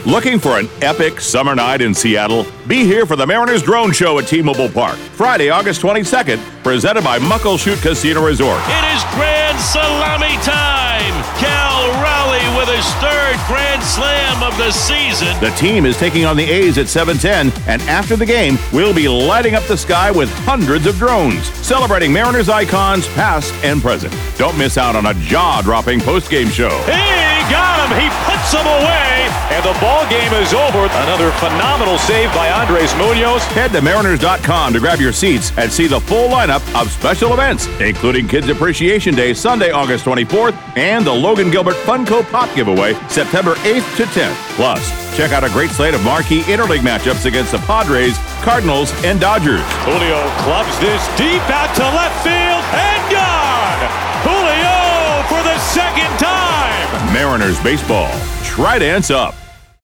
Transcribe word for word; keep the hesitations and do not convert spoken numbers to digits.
Looking for an epic summer night in Seattle? Be here for the Mariners Drone Show at T-Mobile Park, Friday, August twenty-second, presented by Muckleshoot Casino Resort. It is Grand Salami time! Cal Raleigh with his third Grand Slam of the season. The team is taking on the A's at seven ten, and after the game, we'll be lighting up the sky with hundreds of drones, celebrating Mariners icons past and present. Don't miss out on a jaw-dropping post-game show. He got him! He puts him away, and the ball game is over. Another phenomenal save by Andres Munoz. Head to Mariners dot com to grab your seats and see the full lineup of special events, including Kids Appreciation Day, Sunday, August twenty-fourth, and the Logan Gilbert Funko Pop giveaway, September eighth to tenth. Plus, check out a great slate of marquee interleague matchups against the Padres, Cardinals, and Dodgers. Julio clubs this deep out to left field and gone! Julio for the second time! Mariners baseball. Try dance up.